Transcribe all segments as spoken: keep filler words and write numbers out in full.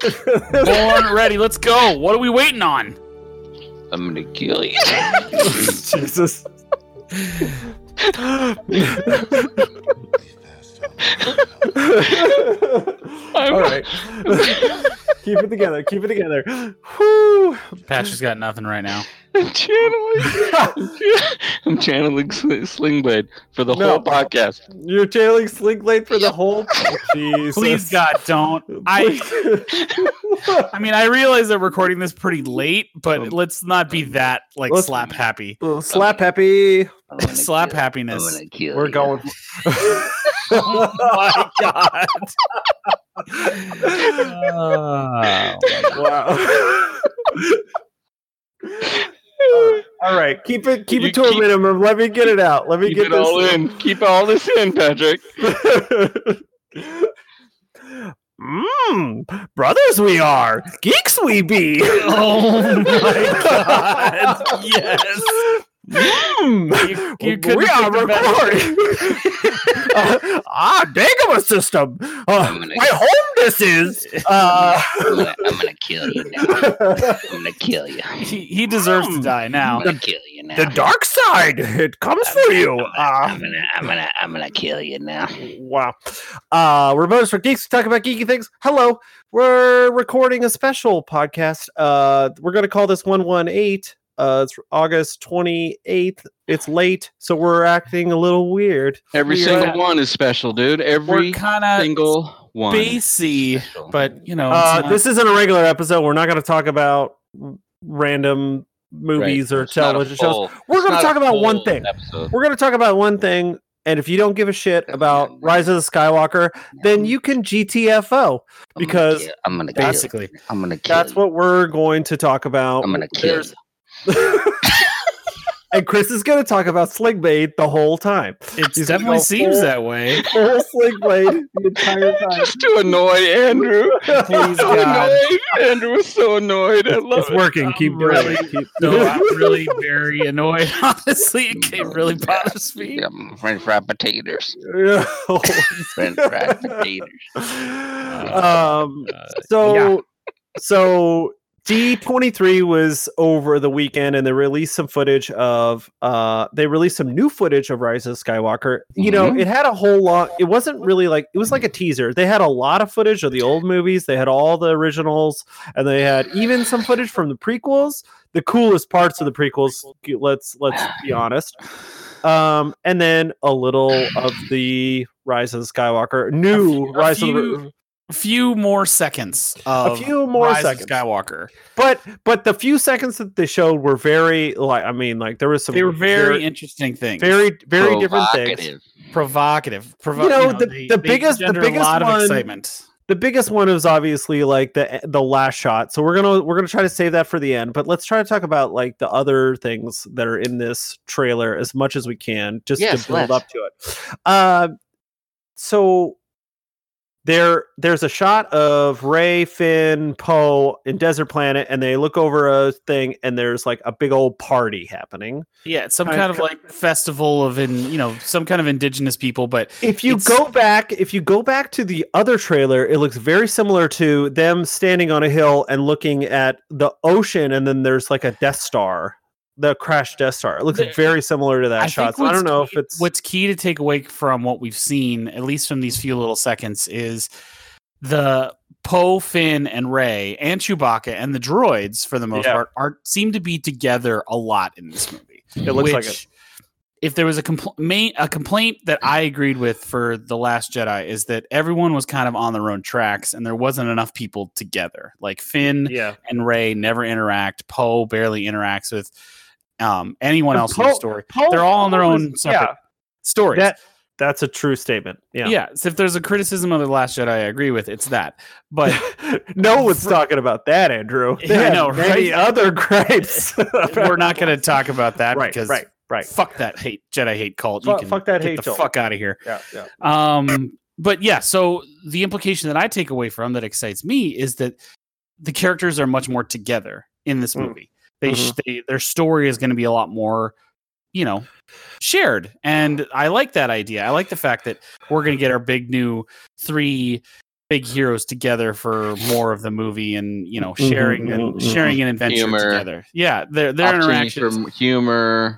Born ready. Let's go. What are we waiting on? I'm gonna kill you. Jesus. All right. Keep it together. Keep it together. Whew. Patch has got nothing right now. I'm channeling. I'm channeling Sl- Sling Blade for the No. whole podcast. You're channeling Sling Blade for the whole. Oh, Jesus. Please, God, don't. I. I mean, I realize that we're recording this pretty late, but let's not be that like Let's- slap happy. Little slap happy. I'm gonna Slap kill- happiness. I'm gonna kill We're you. going. Oh my God. Oh. Wow. All right, keep it keep You it to a keep- minimum. Let me get it out. Let me Keep get it this all in. Keep all this in, Patrick. Mmm, brothers we are, geeks we be. Oh my God. Yes. Mm, You- you couldn't we are pick a better- recording. uh, ah, Dagobah system. Uh, I'm gonna- my home this is. Uh, I'm gonna, I'm gonna kill you now. I'm gonna kill you. He, he deserves to die I'm now. gonna kill you now. the dark side, it comes for you. Uh, I'm gonna, I'm gonna, I'm gonna kill you now. Wow. Uh, we're Bonus for Geeks. We talk about geeky things. Hello. We're recording a special podcast. Uh, we're going to call this one one eight. Uh, it's August twenty-eighth. It's late, so we're acting a little weird. Every We single are- one is special, dude. Every We're kind of single one. spacey, Special. but you know, it's Uh, not- this isn't a regular episode. We're not going to talk about random movies Right. or It's not a television shows. full- We're it's gonna not talk a about one full thing. episode. We're going to talk about one thing. And if you don't give a shit about Rise of the Skywalker, then you can G T F O, I'm gonna because kill- I'm gonna kill basically. you. I'm gonna kill that's you. what we're going to talk about. I'm gonna kill There's- you. And Chris is going to talk about Sling Blade the whole time. It He's definitely gonna go seems full- that way. Full Sling Blade the entire time. Just to annoy Andrew. Please, So God. annoyed. Andrew was so annoyed. I love It's it. working. Keep I'm doing really- it. Keep No, I'm really very annoyed. Honestly, it it really bothers me. Yeah, French fried potatoes. Yeah. French fried potatoes. um. Uh, So yeah. so D twenty-three was over the weekend, and they released some footage of uh they released some new footage of Rise of Skywalker. You know, Mhm. it had a whole lot. It wasn't really like it was like a teaser. They had a lot of footage of the old movies. They had all the originals, and they had even some footage from the prequels. The coolest parts of the prequels. Let's let's be honest. Um, and then a little of the Rise of the Skywalker, new A few- a Rise of few- the. A few more seconds of few more Rise seconds. of Skywalker. But but the few seconds that they showed were very like I mean like there was some They were very very interesting things. very, very different things. Provocative. provocative. Provo- You know, you know, the- they- the they biggest- the engender biggest a lot one- of excitement. The biggest one was obviously like the the last shot. So we're gonna we're gonna try to save that for the end. But let's try to talk about like the other things that are in this trailer as much as we can, just Yes, to build let's. up to it. Uh, so there there's a shot of Rey, Finn, Poe in Desert Planet, and they look over a thing, and there's like a big old party happening. Yeah, it's some Kind kind of of- like festival of in you know some kind of indigenous people, but If you It's- go back, if you go back to the other trailer, it looks very similar to them standing on a hill and looking at the ocean, and then there's like a Death Star, the crashed Death Star. It looks The- very similar to that I shot. think So I what's don't know key- if it's what's key to take away from what we've seen, at least from these few little seconds, is the Poe, Finn, and Rey, and Chewbacca, and the droids for the most Yeah. part are seem to be together a lot in this movie. It looks like Which, if there was a compl- main, a complaint that I agreed with for The Last Jedi is that everyone was kind of on their own tracks and there wasn't enough people together. Like Finn yeah. and Rey never interact. Poe barely interacts with um, anyone And else in Poe- the story. Poe- They're all on their Poe own is- separate yeah. stories. That that's a true statement. Yeah. yeah. So if there's a criticism of The Last Jedi, I agree with, it's that. But no one's talking about that, Andrew. They Yeah, I have know, many right? other gripes. we're not going to talk about that right, because right, right. fuck that hate Jedi hate cult. Fuck- you can fuck that get hate the cult. fuck out of here. Yeah, yeah. Um, but yeah, so the implication that I take away from that excites me is that the characters are much more together in this Mm. movie. They, sh Mhm. they their story is going to be a lot more, you know, shared, and I like that idea. I like the fact that we're going to get our big new three big heroes together for more of the movie, and you know, sharing Mhm, and mhm, sharing an adventure Humor. together. Yeah, their their Opportunities interactions. for humor,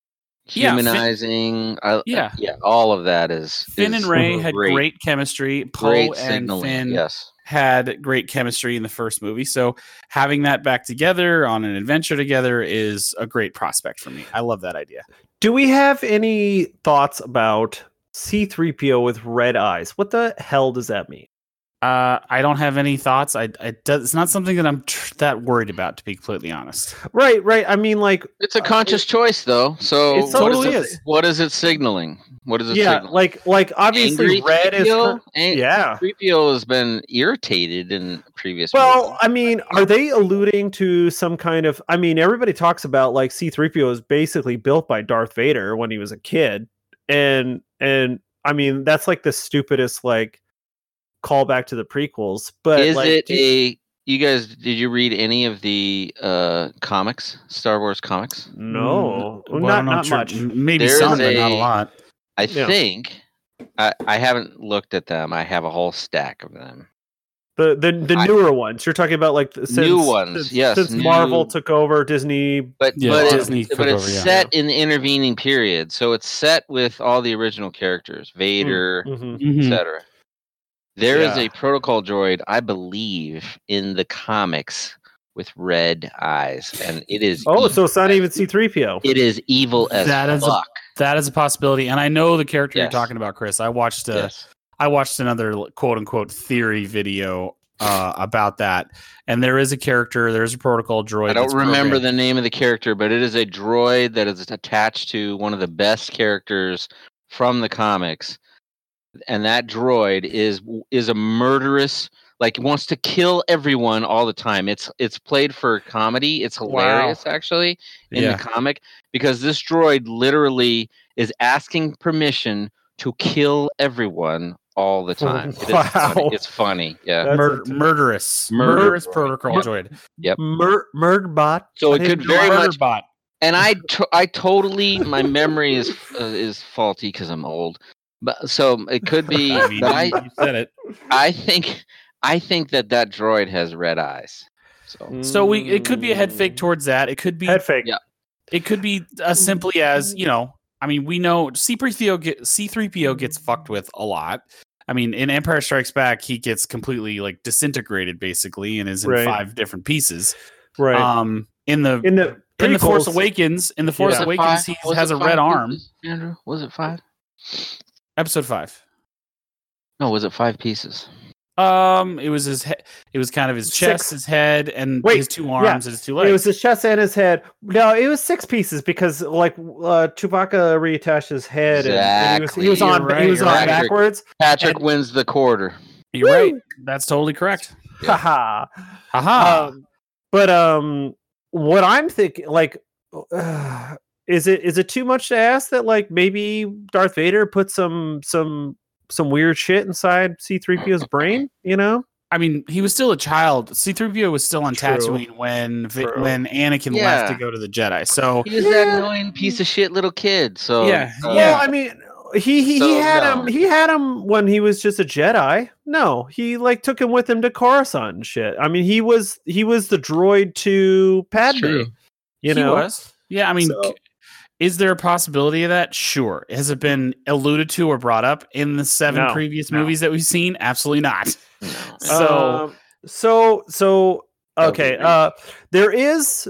Yeah, Finn- humanizing. I- Yeah. yeah, all of that is Finn is and Ray had great. great chemistry. Poe Great and signaling. Finn Yes. had great chemistry in the first movie. So having that back together on an adventure together is a great prospect for me. I love that idea. Do we have any thoughts about C three P O with red eyes? What the hell does that mean? Uh, I don't have any thoughts. I, I does, it's not something that I'm tr- that worried about, to be completely honest. Right, right. I mean, like, It's a conscious choice, though. So It what totally it, is. What is it signaling? What is it yeah, signaling? like, like obviously Angry red is. three P O? Con- Ang- yeah. three P O has been irritated in previous Well, movies. I mean, are they alluding to some kind of? I mean, everybody talks about like C three P O is basically built by Darth Vader when he was a kid, and and I mean that's like the stupidest like callback to the prequels. But Is like, it do you- a you guys did you read any of the uh comics, Star Wars comics? no, Well, I not don't know, not sure, much. Maybe There is some, but not a a- lot. I Yeah. think I, I haven't looked at them. I have a whole stack of them. The the the I- newer ones. You're talking about like the- since, New ones, since, yes, Since new- Marvel took over Disney. But Yeah, but, Disney it, took but it's over, yeah. set in the intervening period, so it's set with all the original characters, Vader, Mhm. Mhm. et cetera. There is Yeah. a protocol droid, I believe, in the comics with red eyes, and it is Oh, evil so it's not as- even C three P O. it is evil as That is a- fuck. That is a possibility, and I know the character Yes. you're talking about, Chris. I watched a, yes. I watched another quote unquote theory video uh, about that, and there is a character, there is a protocol droid. I don't that's remember programmed. the name of the character, but it is a droid that is attached to one of the best characters from the comics, and that droid is is a murderous, like wants to kill everyone all the time. It's it's played for comedy. It's hilarious actually in Yeah. the comic because this droid literally is asking permission to kill everyone all the time. It is Wow. funny. It's funny. Yeah. That's Mur- a- murderous, Murder murderous droid. protocol Yep. droid. Mur- Murdbot. So I it could didn't very know- much Murderbot. and I, to- I totally my memory is uh, is faulty because I'm old, but so it could be. I mean, but I you said it. I think I think that that droid has red eyes. So So we, it could be a head fake towards that. It could be, head fake. Yeah. it could be as simply as, you know, I mean, we know C three P O get C three P O gets fucked with a lot. I mean, in Empire Strikes Back, he gets completely like disintegrated basically, and is in Right. five different pieces. Right. Um, in the in the in the Force prequels- Awakens, in the Force Yeah. Awakens, he Was has it a red five arm. pieces, Andrew, was it five? Episode five. No, was it five pieces? Um, it was his head. It was kind of his chest, Six. his head, and Wait, his two arms and his two It was legs. his chest and his head. No, it was six pieces because like uh, Chewbacca reattached his head and, and he was he was Exactly. on You're right, he was you're on right. backwards. Patrick And- wins the quarter. You're right. That's totally correct. Yeah. Haha. Haha. Um, but um, what I'm thinking, like, uh, is it is it too much to ask that like maybe Darth Vader put some some some weird shit inside C three P O's brain? You know? I mean, he was still a child. C three P O was still on True. Tatooine when Vi- True. when Anakin Yeah. left to go to the Jedi. So He was that annoying piece of shit little kid. So Yeah, uh, yeah. Well, I mean, he he, he So, had no. him he had him when he was just a Jedi. No, he like took him with him to Coruscant and shit. I mean, he was he was the droid to Padme. true. You he know, was. Yeah, I mean, So- c- is there a possibility of that? Sure. Has it been alluded to or brought up in the seven No, previous no. movies that we've seen? Absolutely not. No. So- Um, so so okay. Doesn't Uh, there is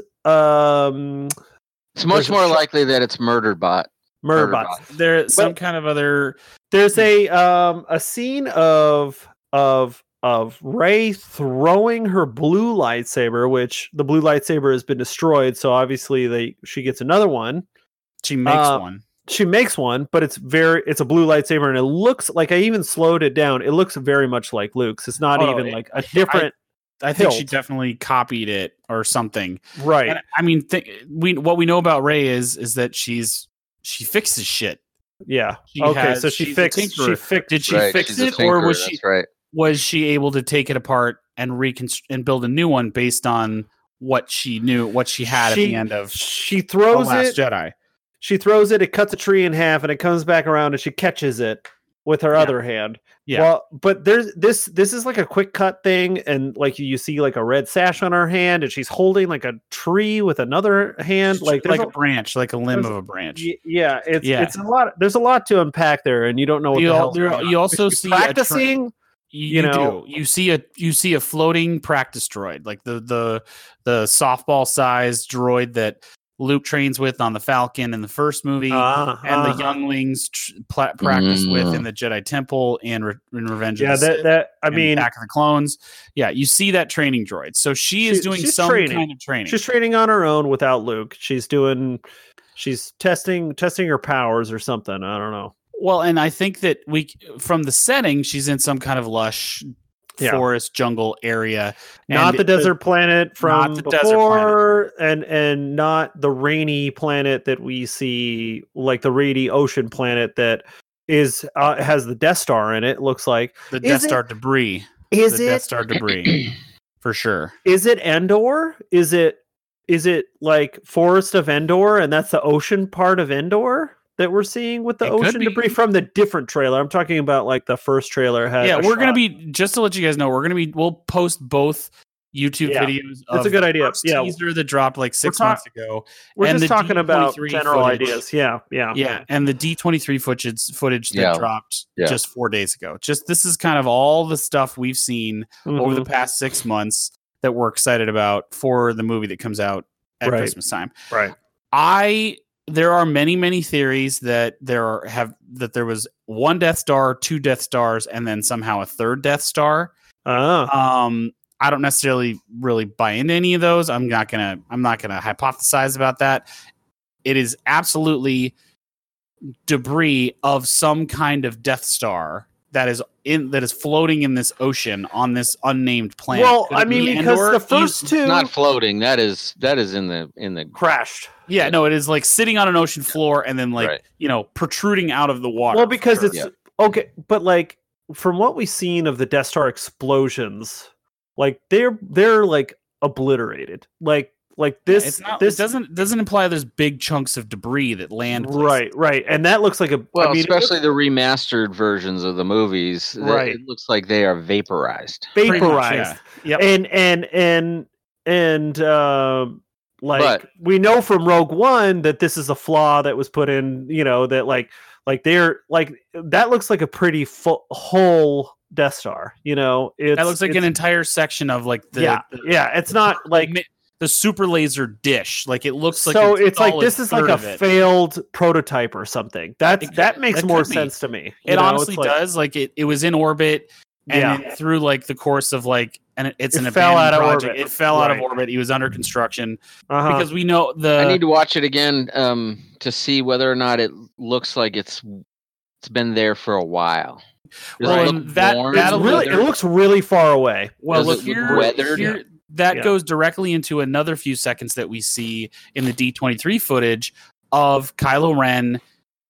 um It's much There's a more sh- likely that it's Murdered Bot. Murderbot. Murderbot. There's some kind of other. There's a um a scene of of of Rey throwing her blue lightsaber, which the blue lightsaber has been destroyed. So obviously they she gets another one. She makes Uh, one. She makes one, but it's very it's a blue lightsaber, and it looks like I even slowed it down. It looks very much like Luke's. It's not Oh, no, even it- like a different I think she hilt. definitely copied it or something. right. And I mean, th- we what we know about Ray is is that she's she fixes shit. Yeah. She Okay. has- so she she's a fixed. She tinkerer. fixed. Did she Right, fix she's a it, or tinkerer, was she That's right. was she able to take it apart and reconstruct and build a new one based on what she knew, what she had She- at the end of She The throws Last it. Jedi? She throws it. It cuts a tree in half, and it comes back around, and she catches it. with her Yeah. other hand. Yeah. Well, but there's this this is like a quick cut thing, and like you see like a red sash on her hand, and she's holding like a tree with another hand, like like there's a branch, like a limb there's- of a branch. Y- yeah, it's Yeah. it's a lot. There's a lot to unpack there, and you don't know what You the al- hell's there- going you on. also Is she see a tra- practicing. You, you you know- do. You see a you see a floating practice droid, like the the the softball sized droid that Luke trains with on the Falcon in the first movie, Uh, and the uh-huh. younglings tr- pla- practice with in Mm. the Jedi Temple and Re- in Revenge Yeah, of the that Sith that I and mean, Attack of the Clones. Yeah, you see that training droid. So she is She- doing she's some training. kind of training. she's training on her own without Luke. She's doing, she's testing testing her powers or something. I don't know. Well, and I think that we, from the setting, she's in some kind of lush Yeah. forest jungle area. Not And the desert planet from the desert before, and and not the rainy planet that we see, like the rainy ocean planet that is uh, has the Death Star in it. Looks like the Is Death it- Star debris. is the it Death Star debris, for sure. is it Endor? Is it is it like Forest of Endor, and that's the ocean part of Endor that we're seeing with the It could ocean be. debris from the different trailer? I'm talking about like the first trailer had. Yeah, a we're gonna shot. be just to let you guys know, we're gonna be we'll post both YouTube Yeah, videos. that's a of good the idea. first Yeah. teaser that dropped like six talk- months ago. We're and just the talking D about twenty-three general footage. ideas. Yeah, yeah, Yeah, and the D twenty-three footage footage that Yeah. dropped Yeah. just four days ago. Just this is kind of all the stuff we've seen over the Mhm. past six months that we're excited about for the movie that comes out at Right. Christmas time. right. I there are many many theories that there are, have that there was one Death Star, two Death Stars, and then somehow a third Death Star. Ah, Um, I don't necessarily really buy into any of those. I'm not gonna I'm not gonna hypothesize about that. It is absolutely debris of some kind of Death Star that is in that is floating in this ocean on this unnamed planet. well, Could I it be mean, because Endor? the first Eas- two Not floating. That is that is in the in the crashed. yeah, no, it is like sitting on an ocean floor and then like Right. you know protruding out of the water. Well, for because sure. it's Yeah. okay, but like from what we've seen of the Death Star explosions, like they're they're like obliterated. Like like this it's not, this it doesn't doesn't imply there's big chunks of debris that land places. right, right, and that looks like a well, I mean, it looks especially the remastered versions of the movies. that- Right. It looks like they are vaporized. Pretty much, vaporized. yeah. Yep. and and and and um like But- we know from Rogue One that this is a flaw that was put in, you know, that like like they're like that looks like a pretty full whole Death Star, you know. It's, That looks like it's- an entire section of like the yeah, the, yeah. It's not like mi- the super laser dish. Like it looks like so. a It's like solid this is like third a of it. failed prototype or something. That It- that makes that more could be. sense to me. You It know, honestly it's like- does. Like it, it was in orbit, and Yeah. then through like the course of like, and it, it's It an fell abandoned out of project. orbit. It fell out of Right. orbit. He was under construction Uh-huh. because we know the. I need to watch it again um, to see whether or not it looks like it's it's been there for a while. Does Well, it and look that- worn? It's that'll really, it there- looks really far away. well, does look it look here, weathered? here- that Yeah. goes directly into another few seconds that we see in the D twenty-three footage of Kylo Ren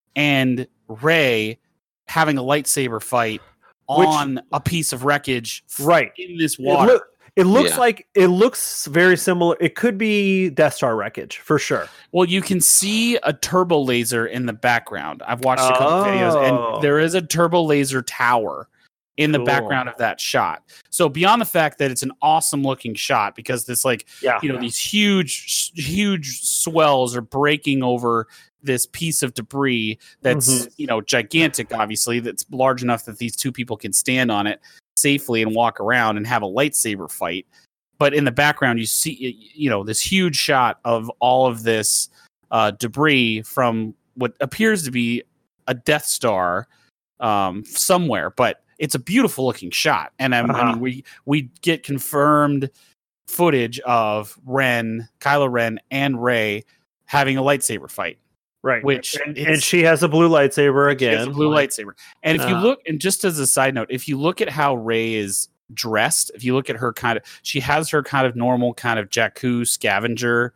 and Rey having a lightsaber fight Which- on a piece of wreckage f- Right. in this It, water. look, it looks Yeah. like it looks very similar. It could be Death Star wreckage for sure. Well, you can see a turbo laser in the background. I've watched a couple videos, Oh. and there is a turbo laser tower in the Cool. background of that shot. So beyond the fact that it's an awesome looking shot, because this like Yeah. you know these huge huge swells are breaking over this piece of debris that's Mhm. you know gigantic, obviously that's large enough that these two people can stand on it safely and walk around and have a lightsaber fight. But in the background, you see you know this huge shot of all of this uh, debris from what appears to be a Death Star um, somewhere, but it's a beautiful looking shot. And um, I Uh-huh. mean, we we get confirmed footage of Ren, Kylo Ren, and Rey having a lightsaber fight. Right. Which and, is- and she has a blue lightsaber She has again. a blue lightsaber. And if you Uh. look, and just as a side note, if you look at how Rey is dressed, if you look at her kind of, she has her kind of normal kind of Jakku scavenger,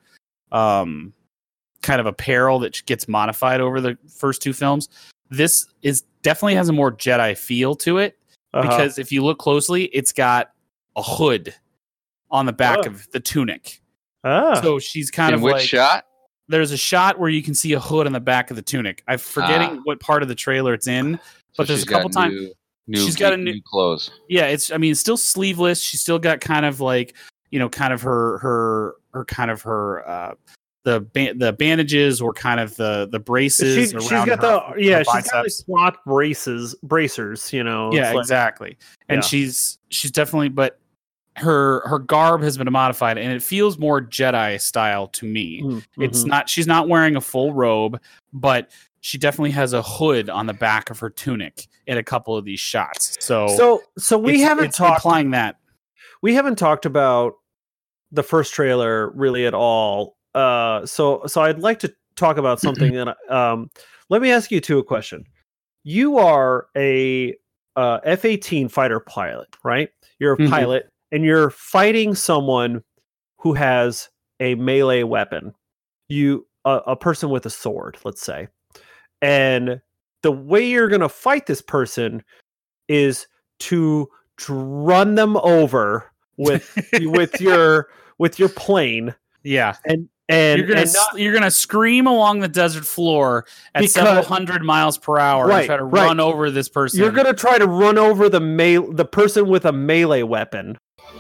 um, kind of apparel that gets modified over the first two films. This is definitely has a more Jedi feel to it Uh-huh. because if you look closely, it's got a hood on the back Oh. of the tunic. Ah. So she's kind In of which like shot? there's a shot where you can see a hood on the back of the tunic. I'm forgetting Ah. what part of the trailer it's in, but So there's she's a couple got times new, new, she's got a new, new- clothes. yeah, it's I mean it's still sleeveless. She's still got kind of like, you know, kind of her her her kind of her uh the ba- the bandages or kind of the the braces. She, she's around got her, the yeah, her she's got like biceps. SWAT braces, bracers. You know, Yeah, it's like- exactly. And yeah. she's she's definitely, but her her garb has been modified, and it feels more Jedi style to me. Mm, It's mhm. not she's not wearing a full robe, but she definitely has a hood on the back of her tunic in a couple of these shots. So So so we it's- haven't it's talked. implying that. We haven't talked about the first trailer really at all. Uh, so so I'd like to talk about something that um. Let me ask you two a question. You are a uh, F eighteen fighter pilot, right? You're a Mhm. pilot, and you're fighting someone who has a melee weapon. You a, a person with a sword, let's say, and the way you're gonna fight this person is to run them over with with your with your plane Yeah. and and You're gonna and not, s you're gonna scream along the desert floor at Because- several hundred miles per hour Right, and try to right. run over this person. you're gonna try to run over the me- the person with a melee weapon.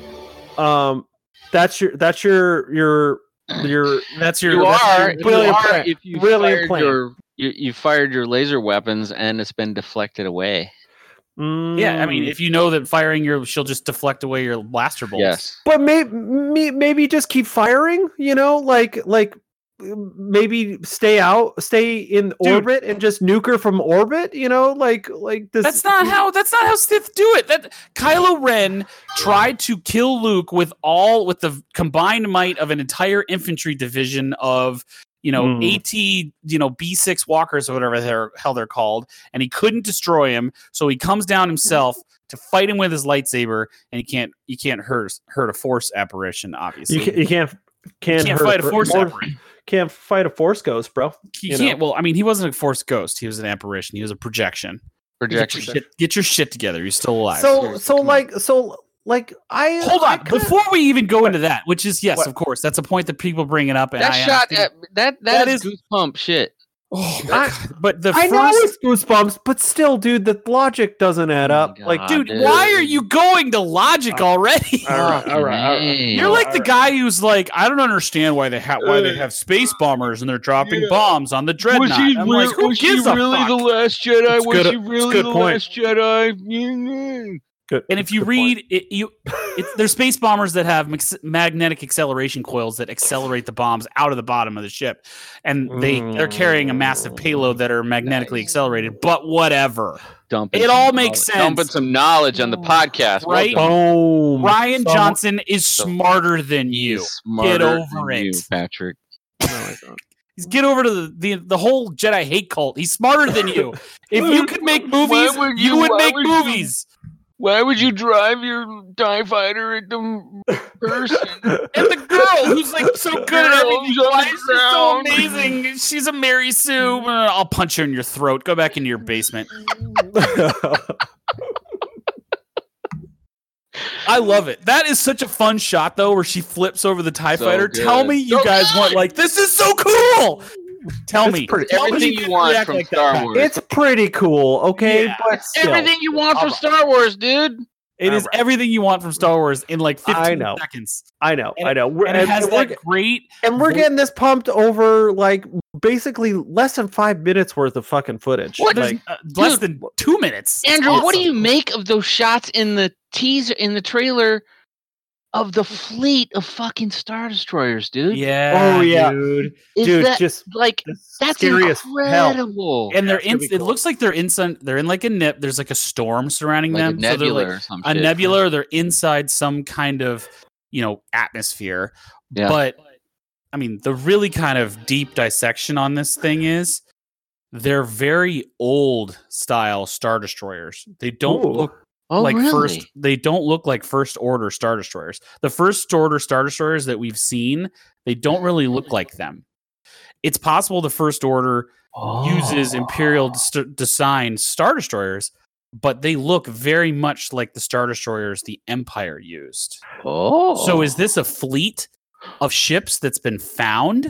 Um, that's your that's your your your That's your You that's are, your- you brilliant are plan. if you Brilliant fired plan. your you, you fired your laser weapons and it's been deflected away. yeah. I mean, Mm. if you know that firing your, she'll just deflect away your blaster bolts. Yes. but maybe maybe just keep firing. You know, like like maybe stay out, stay in orbit, and just nuke her from orbit. You know, like like this. That's not how. That's not how Sith do it. That Kylo Ren tried to kill Luke with all with the combined might of an entire infantry division of you know Mm. AT you know B six walkers or whatever the hell they're called, and he couldn't destroy him. So he comes down himself to fight him with his lightsaber, and he can't. You can't hurt hurt a force apparition. Obviously, You, can, you can't can't, You can't hurt fight a for- force more- apparition. Can't fight a force ghost, bro. He you can't. know. Well, I mean, he wasn't a force ghost. He was an apparition. He was a projection. Get your, Projection. shit, get your shit together. You're still alive. So seriously, so come on. like so like I Hold I on, kinda- before we even go into that, which is yes, What? of course, that's a point that people bring it up. And That I shot understand. at, that, That that is, is- goosebump shit. Oh, I- God. But the I know first, it's goosebumps, but still, dude, the logic doesn't add Oh my up. Like, God. dude, dude, dude. why are you going to logic already? all right, all right, all right. Fucking You're A. like the guy who's like, I don't understand why they have why they have space bombers and they're dropping Yeah. bombs on the dreadnought. Was he, I'm re- like, who was he gives a really fuck? the last Jedi? It's Was good- he it's really good the point. last Jedi? Good. And if you Good point. read it, you it's, there's space bombers that have max- magnetic acceleration coils that accelerate the bombs out of the bottom of the ship, and they they're carrying a massive payload that are magnetically Nice. accelerated. But whatever, Dumping It some all makes knowledge- Dumping sense. some knowledge on the podcast, Right? Welcome. Boom. Ryan Someone- Johnson is So- smarter than He's you. smarter over than it. you, Patrick. No, I don't. He's get over to the, the the whole Jedi hate cult. He's smarter than you. If you could make movies, Why would you, you- would why make would you- movies. Why would you drive your TIE fighter at the person? And the girl who's like so good at Girl everything, who's on why the is she so ground. amazing? She's a Mary Sue. Uh, I'll punch her in your throat. Go back into your basement. I love it. That is such a fun shot though, where she flips over the TIE So fighter. good. Tell me you So guys good. want like this is so cool. Tell It's me. pretty- Tell me Everything you can want react from like that. Star Wars. It's pretty cool, okay? Yeah. But still, Everything you want from Alright. Star Wars, dude. It is Alright. everything you want from Star Wars in like I fifteen know. seconds. I know, And- I know. We're, And it has and we're, that great and we're vo- getting this pumped over like basically less than five minutes worth of fucking footage. What? there's, Like, uh, less Dude. than two minutes. It's Andrew, what do awesome. you make of those shots in the teaser in the trailer of the fleet of fucking Star Destroyers, dude? Yeah. Oh, yeah. dude. Is dude, that just like that's scary as hell. incredible? And they're That's gonna in. be It cool. looks like they're in some. They're in like a nip. There's like a storm surrounding like a them. so they're nebula like or some a shit. nebula. Or they're inside some kind of you know atmosphere. Yeah. But I mean, the really kind of deep dissection on this thing is they're very old style Star Destroyers. They don't Ooh. look Oh, like really? first. They don't look like first order Star Destroyers. The first order Star Destroyers that we've seen, they don't really look like them. It's possible the first order uses Imperial des- design Star Destroyers, but they look very much like the Star Destroyers the Empire used. Oh, So is this a fleet of ships that's been found.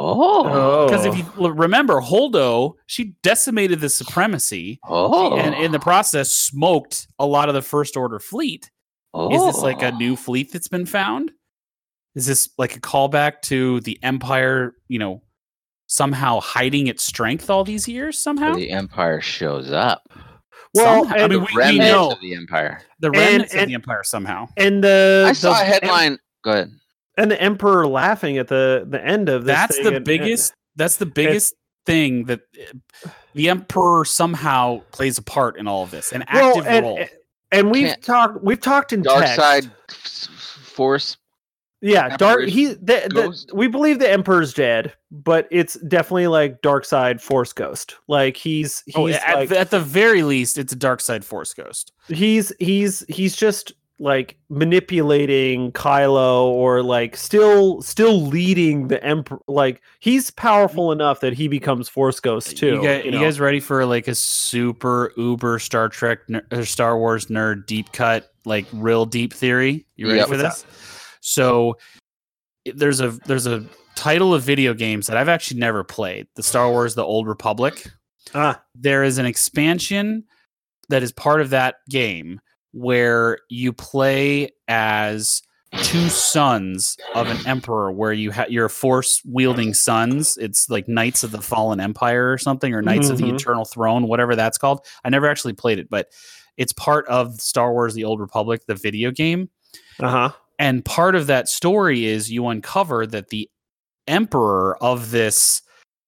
Oh, Because if you l- remember, Holdo, she decimated the supremacy, oh, and in the process, smoked a lot of the First Order fleet. oh. Is this like a new fleet that's been found? Is this like a callback to the Empire? You know, somehow hiding its strength all these years. Somehow, The Empire shows up. Well, Somehow. I and, mean, we, we Remnants know of the Empire. the remnants and- of the Empire somehow. and the I saw the- a headline. Go ahead. and the Emperor laughing at the the end of this. That's thing the and- biggest. That's the biggest thing that uh, the Emperor somehow plays a part in all of this. An Well, active and, role. and we've Can't- talked we've talked in Dark text. side f- force. Yeah, dark. Emperor's He the, the, ghost? we believe the Emperor's dead, but it's definitely like dark side Force Ghost. Like he's he's Oh, at, like, at the very least, it's a dark side Force ghost. he's he's he's just like manipulating Kylo or like still still leading the Emperor. Like he's powerful enough that he becomes Force Ghost too. You guys, you you know? guys ready for like a super uber Star Trek, ner- or Star Wars nerd deep cut, like real deep theory? You ready Yep. for What's this? So it- there's a there's a title of video games that I've actually never played. The Star Wars: The Old Republic. Ah, There is an expansion that is part of that game where you play as two sons of an emperor, where you ha- you're force wielding sons. It's like Knights of the Fallen Empire or something, or Knights of the Mhm. Eternal Throne, whatever that's called. I never actually played it, but it's part of Star Wars: The Old Republic, the video game. uh huh. And part of that story is you uncover that the emperor of this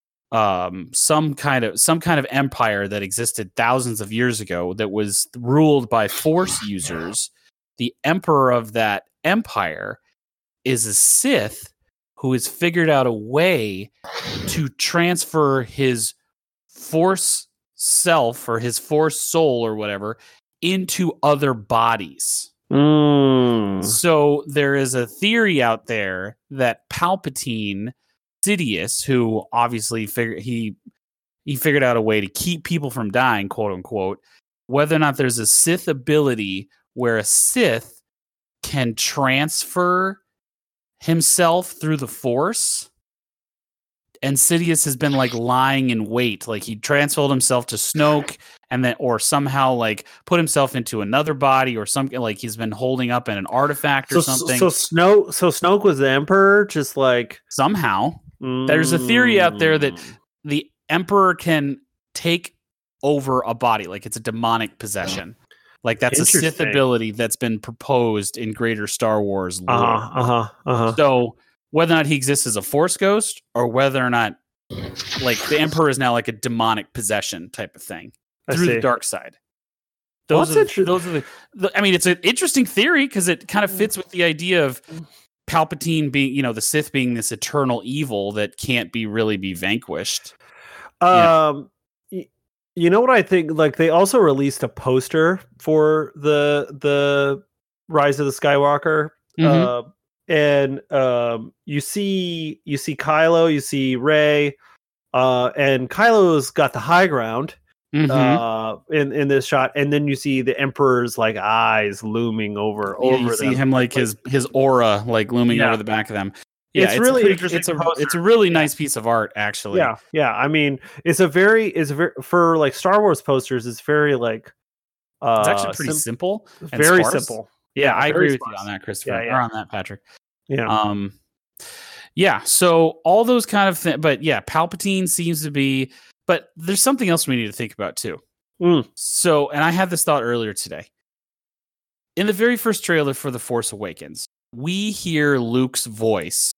um some kind of some kind of empire that existed thousands of years ago that was ruled by force users, the emperor of that empire is a Sith who has figured out a way to transfer his force self or his force soul or whatever into other bodies. Mm. So there is a theory out there that Palpatine, Sidious, who obviously figured he he figured out a way to keep people from dying, quote unquote, whether or not there's a Sith ability where a Sith can transfer himself through the Force. And Sidious has been like lying in wait, like he transferred himself to Snoke, and then or somehow like put himself into another body or something, like he's been holding up in an artifact or So, something. so Snoke, so Snoke was the Emperor, just like somehow there's a theory out there that Mm. the Emperor can take over a body, like it's a demonic possession. Like that's a Sith Interesting. ability that's been proposed in greater Star Wars lore. uh huh, uh huh, uh huh. So whether or not he exists as a Force ghost, or whether or not like the Emperor is now like a demonic possession type of thing I through see. the dark side. Well, Those that's are, inter- those are the, the. I mean, it's an interesting theory because it kind of fits with the idea of Palpatine being, you know, the Sith being this eternal evil that can't be really be vanquished. Yeah. Um, y- you know what I think? Like they also released a poster for the the Rise of the Skywalker, Mhm. uh, and um, you see you see Kylo, you see Rey, uh, and Kylo's got the high ground Mhm. uh, in in this shot, and then you see the Emperor's like eyes looming over Yeah, over you see them. him like his his aura like looming Yeah. over the back of them. Yeah, It's a really pretty- interesting It's a poster. it's a really nice piece of art, actually. Yeah, yeah. I mean, it's a very it's very for like Star Wars posters. It's very like uh, It's actually pretty sim- simple. and very sparse. simple. Yeah, I very agree with you sparse. on that, Christopher, Yeah, yeah. or on that, Patrick. Yeah. Um, yeah. So all those kind of things, but yeah, Palpatine seems to be. But there's something else we need to think about too. Mm. So, and I had this thought earlier today. In the very first trailer for The Force Awakens, we hear Luke's voice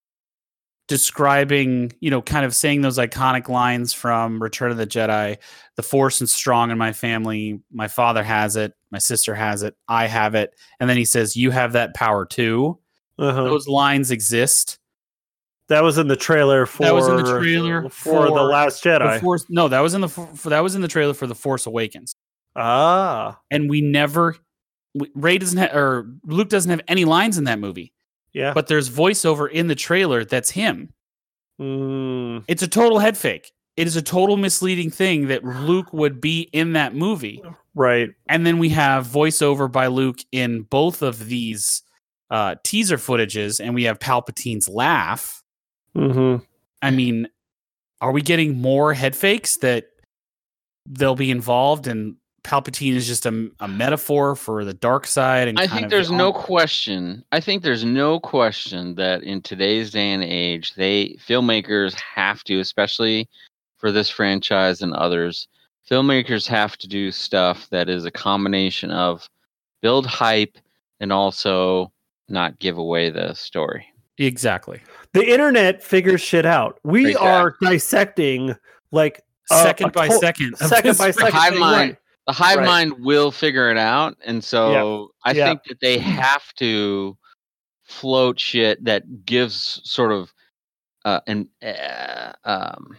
describing, you know, kind of saying those iconic lines from Return of the Jedi. The Force is strong in my family. My father has it. My sister has it. I have it. And then he says, "You have that power too." Uh-huh. Those lines exist. That was in the trailer for That was in the trailer for, the for Last The Jedi. Force, no, that was in the for, that was in the trailer for The Force Awakens. Ah, And we never we- Ray doesn't have, or Luke doesn't have any lines in that movie. yeah. But there's voiceover in the trailer that's him. Mm, It's a total head fake. It is a total misleading thing that Luke would be in that movie. right. And then we have voiceover by Luke in both of these uh, teaser footages, and we have Palpatine's laugh. Mm-hmm. I mean, are we getting more head fakes that they'll be involved and Palpatine is just a, a metaphor for the dark side? And I kind think of there's the- no question. I think there's no question that in today's day and age, they filmmakers have to, especially for this franchise and others, filmmakers have to do stuff that is a combination of build hype and also not give away the story. Exactly. The internet figures shit out. We Exactly. are dissecting like a- Second a by to- second. of second this by freaking The hive thing, mind, right. the hive Right. mind will figure it out, and so I Yeah. think that they have to float shit that gives sort of uh, an uh, um,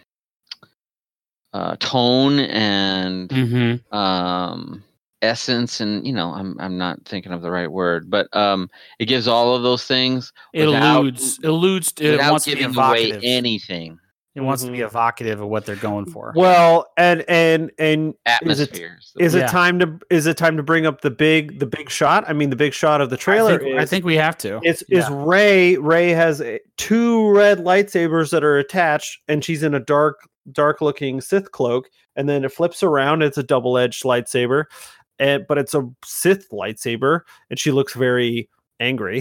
uh, tone and Mhm. um, essence, and you know, I'm I'm not thinking of the right word, but um, it gives all of those things It without- alludes. It alludes. It without wants to be giving away evocative. anything. It wants to be Mhm. evocative of what they're going for. Well, and and and is it Atmospheres. is Yeah. it time to is it time to bring up the big the big shot? I mean, the big shot of the trailer I think, is I think we have to. It's is Yeah. Ray. Ray has a- two red lightsabers that are attached, and she's in a dark, dark looking Sith cloak. And then it flips around. It's a double edged lightsaber, and but it's a Sith lightsaber, and she looks very angry.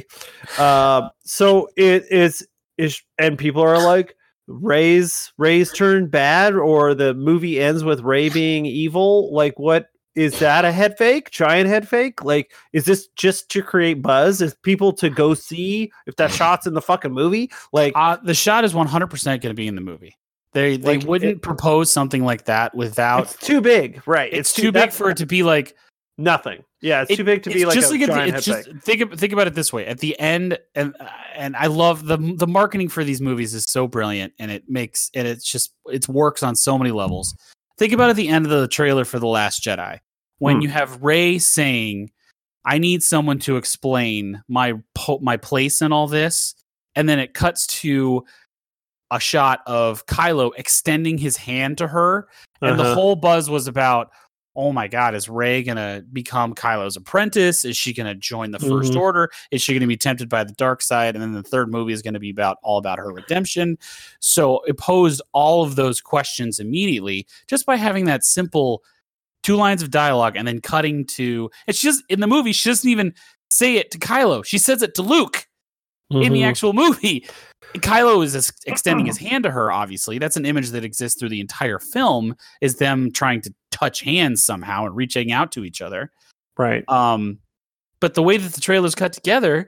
Uh, so it is is, and people are like, Ray's Ray's turned bad, or the movie ends with Ray being evil. Like, what? Is that a head fake? Giant head fake? Like, is this just to create buzz? Is people to go see if that shot's in the fucking movie? Like, Uh, the shot is one hundred percent going to be in the movie. They they Like, wouldn't it- propose something like that without. it's too big, right? It's, too big that's for it to be like nothing. Yeah, it's it- too big to be it's like just a like at the- giant it's head just fake. think ab- think about it this way. At the end, and and I love the the marketing for these movies is so brilliant, and it makes and it's just it works on so many levels. Think about at the end of the trailer for The Last Jedi when Hmm. you have Rey saying, "I need someone to explain my po- my place in all this," and then it cuts to a shot of Kylo extending his hand to her, and the Uh-huh. whole buzz was about, oh my God, is Rey gonna become Kylo's apprentice? Is she gonna join the First Mhm. Order? Is she gonna be tempted by the dark side? And then the third movie is gonna be about all about her redemption. So it posed all of those questions immediately just by having that simple two lines of dialogue and then cutting to it's just in the movie, she doesn't even say it to Kylo. She says it to Luke in the Mhm. actual movie. Kylo is ex- extending his hand to her, obviously. That's an image that exists through the entire film, is them trying to touch hands somehow and reaching out to each other. Right. Um, but the way that the trailer's cut together,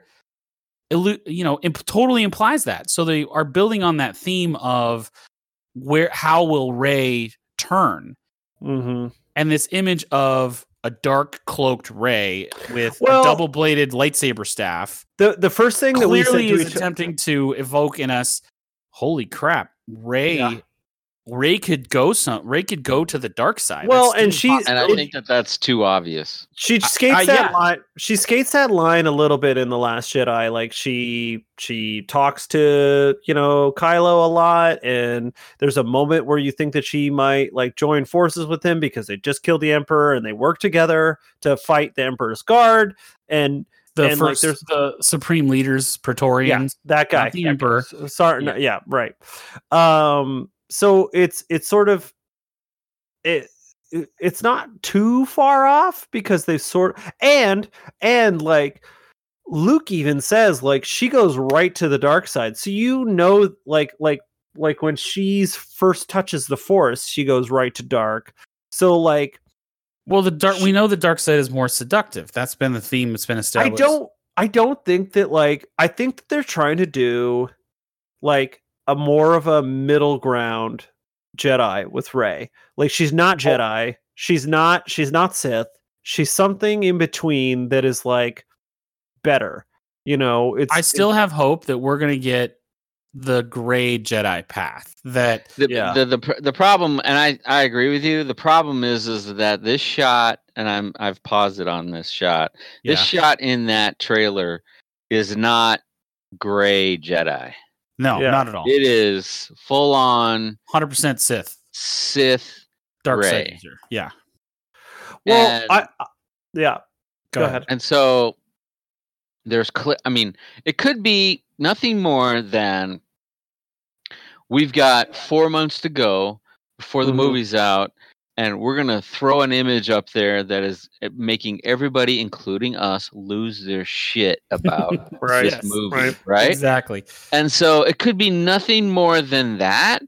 illu- you know, imp- totally implies that. So they are building on that theme of where, how will Rey turn? Mm-hmm. And this image of a dark cloaked Rey with Well- a double bladed lightsaber staff The the first thing that we said clearly to is each attempting to evoke in us, holy crap, Ray Yeah. Ray could go some Ray could go to the dark side. Well, That's and still she- a And I possibility. think that that's too obvious. she skates I- that yeah. line. She skates that line a little bit in The Last Jedi. Like she she talks to, you know, Kylo a lot, and there's a moment where you think that she might like join forces with him because they just killed the Emperor and they work together to fight the Emperor's guard. And the and, like, first there's- the supreme leaders, Praetorians. yeah, that guy, not the that Emperor. guy. S- Sorry, Yeah. no- yeah, right. Um, so it's it's sort of it. it- It's not too far off because they sort and and like Luke even says like she goes right to the dark side. So you know, like like like when she's first touches the Force, she goes right to dark. So like Well, the dark we know the dark side is more seductive. That's been the theme that's been I established. don't I don't think that like I think that they're trying to do like a more of a middle ground Jedi with Rey. Like she's not Jedi, she's not she's not Sith. She's something in between that is like better. You know, it's I still have hope that we're gonna get the gray Jedi path. That The, Yeah. the the pr- the problem, and I, I agree with you. The problem is is that this shot, and I'm I've paused it on this shot. This shot in that trailer is not gray Jedi. no, Yeah. not at all. It is full on one hundred percent Sith. Sith. Dark side Rey. user. Yeah. well and- I, I yeah. Go ahead. And so there's cl- I mean, it could be nothing more than we've got four months to go before the Mhm. movie's out, and we're gonna throw an image up there that is making everybody, including us, lose their shit about Right. this Yes, movie, right. right? Exactly. And so it could be nothing more than that.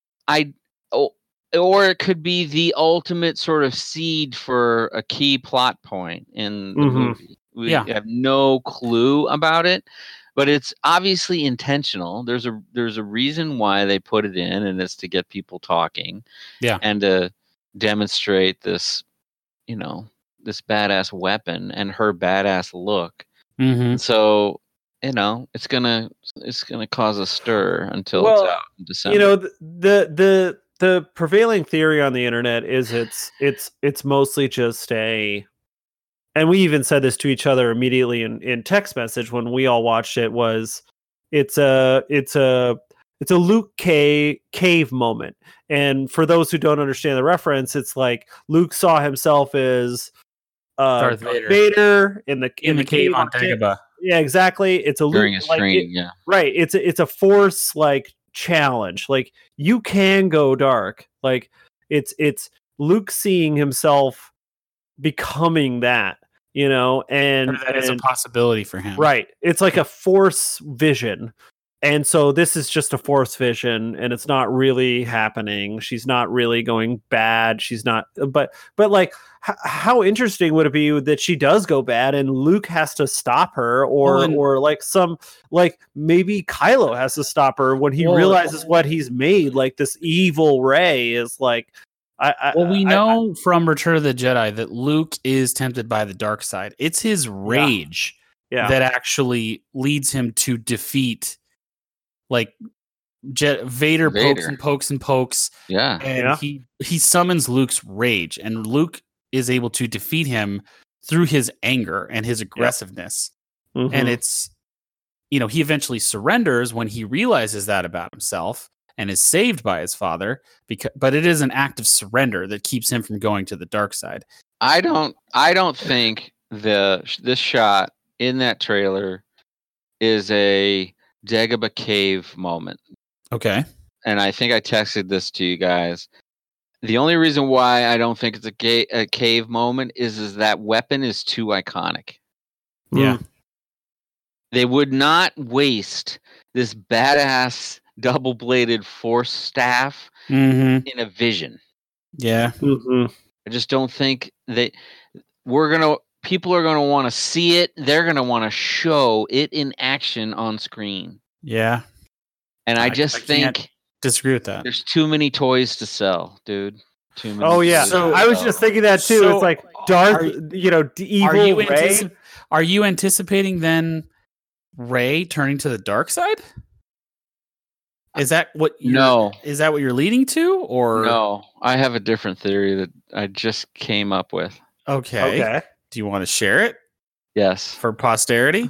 I oh, or it could be the ultimate sort of seed for a key plot point in the Mhm. movie. We Yeah. have no clue about it, but it's obviously intentional. There's a there's a reason why they put it in, and it's to get people talking. Yeah. And to demonstrate this, you know, this badass weapon and her badass look. Mm-hmm. So, you know, it's gonna it's gonna cause a stir until Well, it's out in December. You know, the, the the the prevailing theory on the internet is it's it's it's mostly just a, and we even said this to each other immediately in, in text message when we all watched it, was it's a it's a it's a Luke K cave moment. And for those who don't understand the reference, it's like Luke saw himself as uh, Darth Darth Vader. Vader in the In the cave on Dagobah. Dagobah. Yeah, exactly. It's a during Luke, his like, training, it- yeah. right. It's a, it's a force like challenge. Like you can go dark. Like it's it's Luke seeing himself becoming that, you know, and, Or that is a and possibility for him. right. It's like a force vision. And so this is just a force vision, and it's not really happening. She's not really going bad. She's not, but but like, h- how interesting would it be that she does go bad, and Luke has to stop her, or Well, and- or like some like maybe Kylo has to stop her when he Well- realizes what he's made. Like this evil Rey is like, I, I Well, we I- know from Return of the Jedi that Luke is tempted by the dark side. It's his rage yeah, that actually leads him to defeat, like, Je- Vader, pokes Vader. and pokes and pokes, Yeah. and Yeah. he he summons Luke's rage, and Luke is able to defeat him through his anger and his aggressiveness. Mhm. And it's, you know, he eventually surrenders when he realizes that about himself and is saved by his father. Because, but it is an act of surrender that keeps him from going to the dark side. I don't I don't think the this shot in that trailer is a Dagobah cave moment. Okay. And I think I texted this to you guys. The only reason why I don't think it's a, ga- a cave moment is is that weapon is too iconic. Yeah. They would not waste this badass double-bladed force staff Mm-hmm. in a vision. Yeah. Mhm. I just don't think they we're going to people are going to want to see it. They're going to want to show it in action on screen. Yeah. And I, I- just I can't- think Disagree with that. there's too many toys to sell, dude. Too many. Oh yeah, toys So- to I was sell. just thinking that too. So, it's like Darth, are- you know, d- evil Are you Rey. antici- are you anticipating then Rey turning to the dark side? Is that what you're, No. is that what you're leading to, or No, I have a different theory that I just came up with. Okay. Okay. Do you want to share it Yes, for posterity?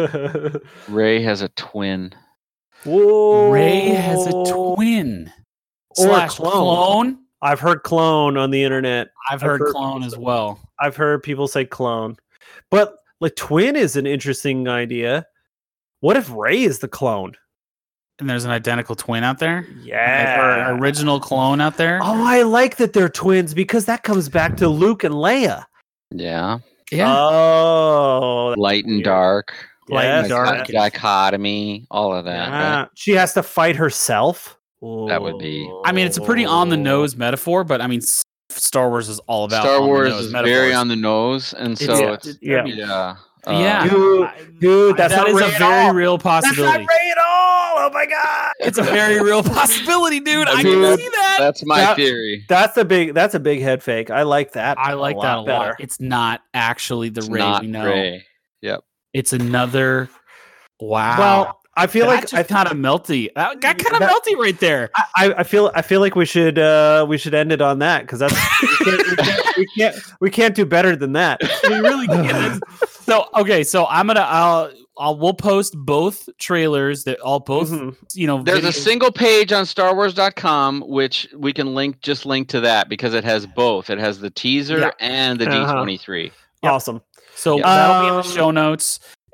Ray has a twin. Whoa. Rey has a twin Or a slash clone. clone. I've heard clone on the internet. I've heard, heard clone people as say- well. I've heard people say clone, but like twin is an interesting idea. What if Rey is the clone? And there's an identical twin out there. Yeah. Or an original clone out there. Oh, I like that they're twins because that comes back to Luke and Leia. Yeah, Yeah. Oh, light and weird. dark, Light and yes, dark. Dichot- dichotomy, all of that. yeah. Right? She has to fight herself. That would be- I mean, it's a pretty on the nose metaphor, but I mean, S- Star Wars is all about Star Wars on-the-nose is metaphors. very on the nose, and It's- so yeah, it's, it- yeah. yeah, uh, yeah, Dude, I- dude, that's that not is Rey a at very all. real That's not possibility. Rey at all. Oh my god. It's a very real possibility, dude. I Dude, can see that. That's my That- theory. That's a big. That's a big head fake. I like that. I like that a lot. better. It's not actually the It's Rey not we know. Ray. It's another. Wow. Well, I feel that like just I, kind of melty. That got kind of That- melty right there. I, I feel I feel like we should uh, we should end it on that because that's we can't, we, can't, we can't we can't do better than that. We really can't. So okay, so I'm gonna I'll I'll we'll post both trailers that all both Mhm. you know. There's a videos- single page on Star Wars dot com which we can link. Just link to that because it has both. It has the teaser Yeah. and the Uh-huh. D twenty-three. Yep. Awesome. So Yeah. that'll be in the Um, show notes.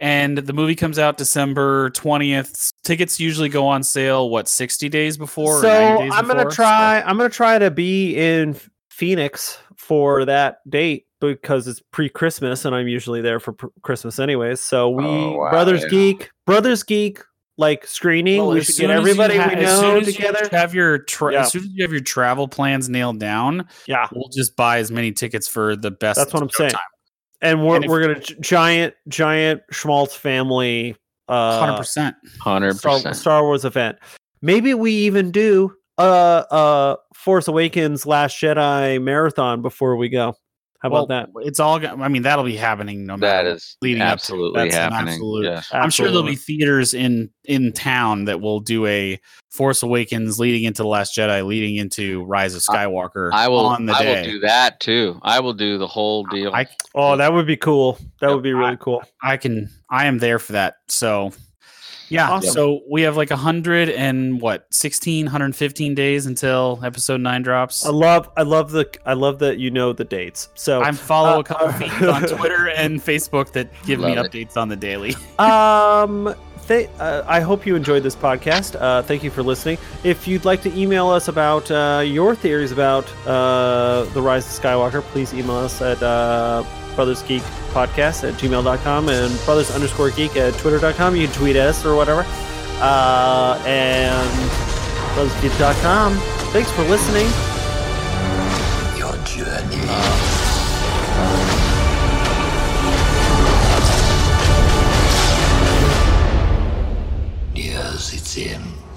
And the movie comes out December twentieth. Tickets usually go on sale, what, sixty days before? So or ninety days I'm gonna before? try. I'm gonna try to be in Phoenix for that date because it's pre-Christmas, and I'm usually there for pr- Christmas anyways. So we Oh, wow, Brothers yeah. Geek, Brothers Geek, like screening. Well, we as should soon get as everybody you ha- we as soon know as you together. have your tra- Yeah. As soon as you have your travel plans nailed down, Yeah, we'll just buy as many tickets for the best. that's what I'm showtime. saying. And we're And if- we're gonna gi- giant giant Schmaltz family. Uh, Hundred percent. Hundred Star, percent. Star Wars event. Maybe we even do a uh, uh, Force Awakens Last Jedi marathon before we go. How about that? It's all. go- I mean, that'll be happening no matter. That what, is leading up to it. absolutely That's an happening. absolute- Yes. I'm sure there'll be Absolutely. theaters in in town that will do a Force Awakens leading into the Last Jedi, leading into Rise of Skywalker. I will. on the I day. will do that too. I will do the whole deal. I Oh, that would be cool. That Yep. would be really cool. I can. I am there for that. So. Yeah, Awesome. so we have like a hundred and what, sixteen, one hundred fifteen days until episode nine drops. I love, I love the, I love that you know the dates. So I follow uh, a couple feeds on Twitter and Facebook that give me Love it. updates on the daily. Um, th- uh, I hope you enjoyed this podcast. Uh, thank you for listening. If you'd like to email us about uh, your theories about uh, the Rise of Skywalker, please email us at uh, Brothers Geek Podcast at gmail dot com and Brothers underscore Geek at twitter dot com. You can tweet us or whatever. Uh, and Brothers Geek dot com. Thanks for listening. Your journey. Yes, it's in.